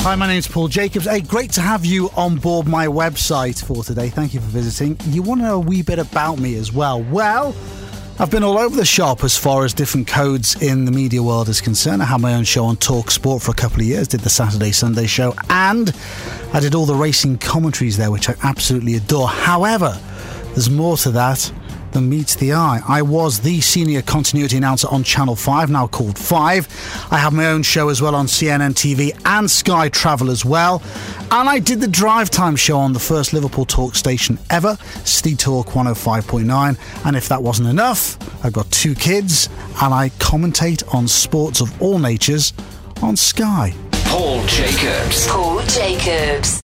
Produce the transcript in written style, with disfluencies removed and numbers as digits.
Hi, my name's Paul Jacobs. Hey, great to have you on board my website for today. Thank you for visiting. You want to know a wee bit about me as well? Well, I've been all over the shop as far as different codes in the media world is concerned. I had my own show on Talk Sport for a couple of years, did the Saturday, Sunday show, and I did all the racing commentaries there, which I absolutely adore. However, there's more to that than meets the eye. I was the senior continuity announcer on Channel 5, now called 5. I have my own show as well on CNN TV and Sky Travel as well. And I did the drive time show on the first Liverpool talk station ever, City Talk 105.9. And if that wasn't enough, I've got 2 kids and I commentate on sports of all natures on Sky. Paul Jacobs. Paul Jacobs.